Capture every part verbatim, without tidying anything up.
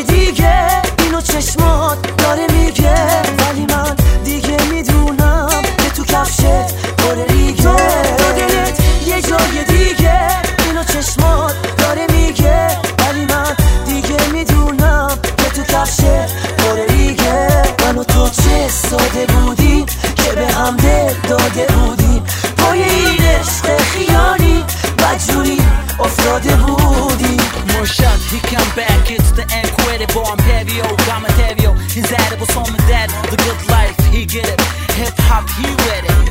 دیگه اینو چشمات داره میگه، ولی من دیگه میدونم که تو کفشت پر ریگه. تو دلت یه جای دیگه اینو چشمات داره میگه، ولی من دیگه میدونم که تو کفشت پر ریگه. من و تو چه ساده بودیم که به هم دل داده بودیم، پای این عشق خیالی بدجوری افتاده بودیم. Moshad, he come back, it's the incredible Imperial, Gamatevio, insatiable, some of that, the good life, he get it, hip hop, he with it.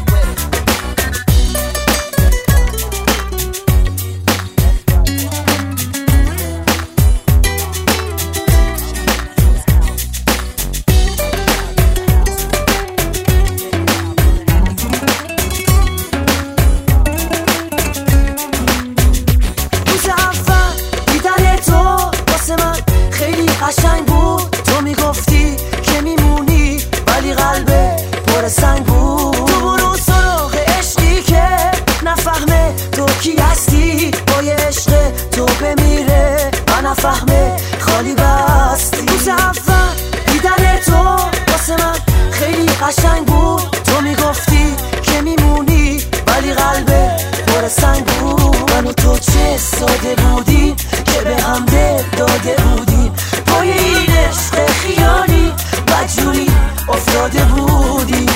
قشنگ بود تو میگفتی که میمونی، ولی قلبه پر سنگ بود. تو برو سراغ عشقی که نفهمه تو کی هستی، با یه عشق تو بمیره و نفهمه خالی بستی. روز اول دیدن تو واسه من خیلی قشنگ بود، تو میگفتی که میمونی ولی قلبه پر سنگ بود. من و تو چه ساده بودیم که به هم دل داده بودیم، پای این عشق خیالی بدجوری افتاده بودیم.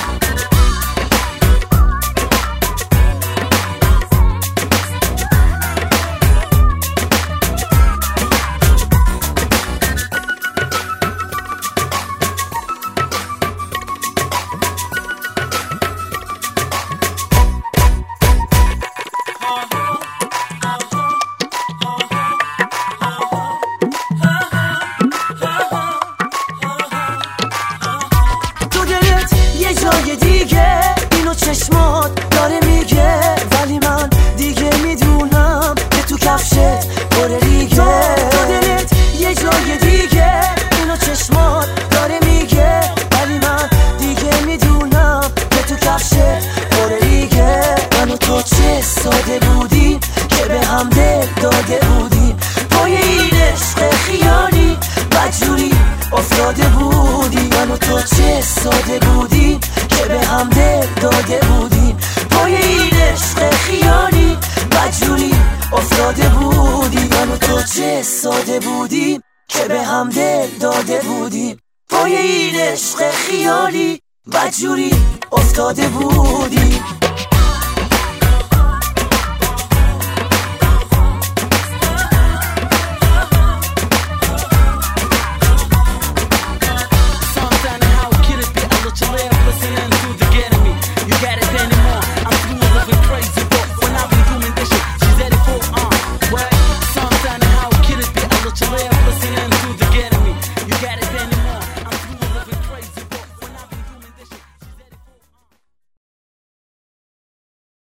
جای دیگه اینو چشمات داره میگه، ولی من دیگه میدونم که تو کفشت پر ریگه. تو دلت یه جای دیگه اینو چشمات داره میگه، ولی من دیگه میدونم که تو کفشت پر ریگه. من و تو چه ساده بودیم که به هم دل داده بودیم، پای این عشق خیالی بدجوری افتاده بودیم. من و تو چه ساده بودیم که به هم دل داده بودیم، پای این عشق خیالی بدجوری افتاده بودیم. من و تو چه ساده بودیم که به هم دل داده بودیم، پای این عشق خیالی بدجوری افتاده بودیم.